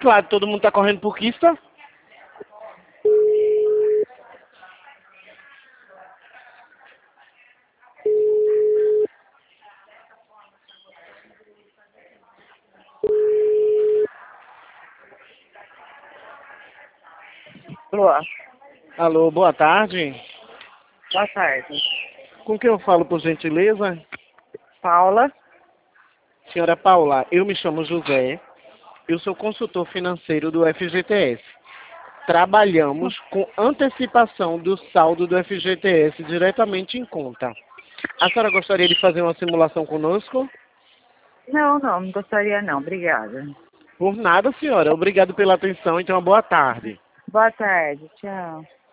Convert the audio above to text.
claro, todo mundo tá correndo por Kista. Boa. Alô, boa tarde. Boa tarde. Com quem eu falo, por gentileza? Paula. Senhora Paula, eu me chamo José. Eu sou consultor financeiro do FGTS. Trabalhamos com antecipação do saldo do FGTS diretamente em conta. A senhora gostaria de fazer uma simulação conosco? Não gostaria não. Obrigada. Por nada, senhora. Obrigado pela atenção e tenha uma boa tarde. Boa tarde. Tchau.